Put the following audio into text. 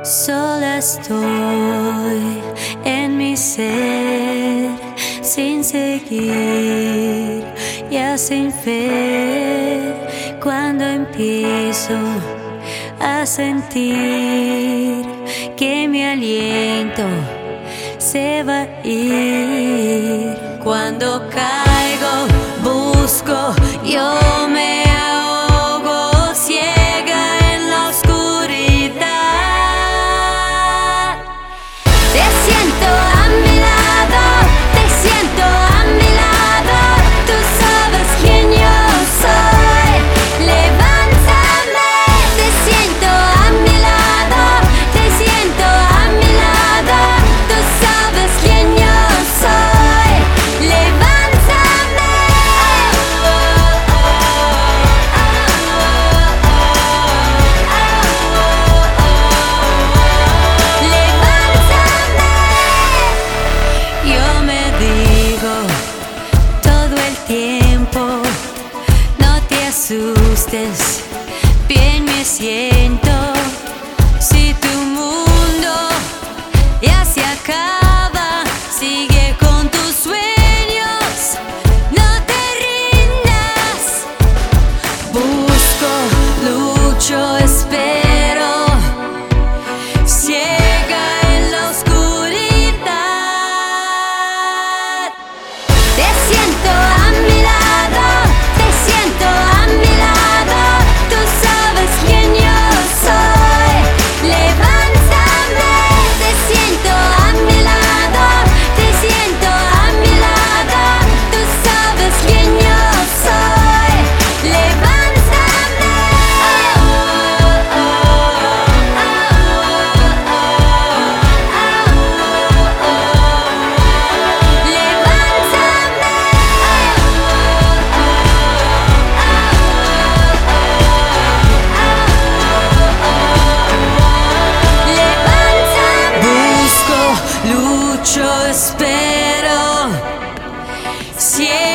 Sola estoy en mi ser, sin seguir, ya sin fe. Cuando empiezo a sentir que mi aliento se va a ir, cuando caigo, busco, yo me ahogo, ciega en la oscuridad. Te siento a mi lado, te siento a mi lado, tú sabes quién yo soy. Levántame, te siento a mi lado, te siento a mi lado, tú sabes quién yo soy. Levántame. Yo me digo todo el tiempo, no te asustes, bien me siento. Si tu mundo ya se acaba, sigue con tus sueños, no te rindas. Busco, lucho, espero, ciega en la oscuridad. Te siento a mi lado, te siento a mi lado, tú sabes quién yo soy. Levántame, te siento a mi lado, te siento a mi lado, tú sabes quién yo soy. Levántame. Busco, lucho, espero, ciego